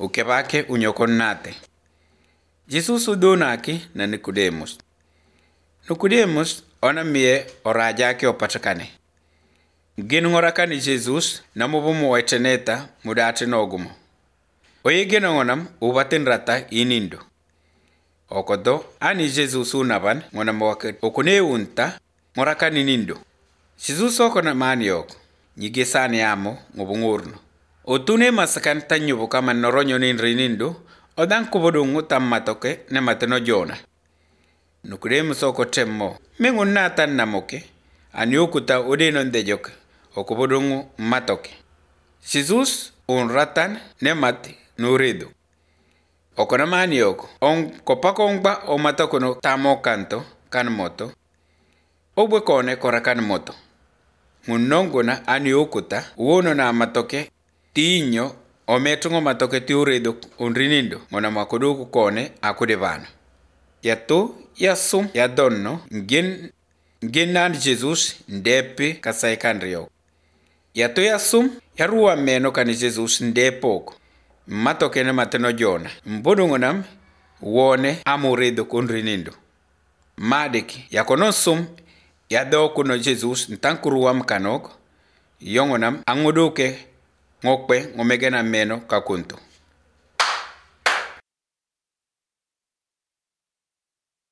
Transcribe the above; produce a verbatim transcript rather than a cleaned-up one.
ukebake unyokonnate. Jesus udonaki na Nicodemus. Nicodemus ona mie orajake opatakane. Ginungorakani Jesus na mubumu waiteneta mudate nogumo. Oye ginongonam ubatin rata inindo. Okodo ani Jesus unaban ngona mwake okune unta morakani nindo. Jesus okona mani yoko. Nyigesani amo ngubungurno. Otune masakan tanyubu kama noronyo ninrinindu, odan kubodungu tammatoke ne mateno jona. Nicodemus oko temmo, mengun natan namoke, anyukuta udenon dejoke, okubodungu matoke. Jesus un ratan ne mati nuridu. Okona mani yoko, on kopako ongba o matoko no tamo kanto, kan moto, obwe kone korakan moto. Munongona anyukuta, uono na matoke, Tinyo o metungo matoke ti uredo unrinindo mona makoduku kone akudevano. Yato yasum ya donno ngin nginan Jesus ndepe kasai kanrio. Yato yasum ya ruwa meno kan Jesus ndepoko. Matoke ne mateno jona. Mbodungonam wone amuredo unrinindo. Madeki yakono sum ya doko no Jesus ntankuruwa mkanoko. Yongonam anguduke ngokpe ngomegena meno kakunto.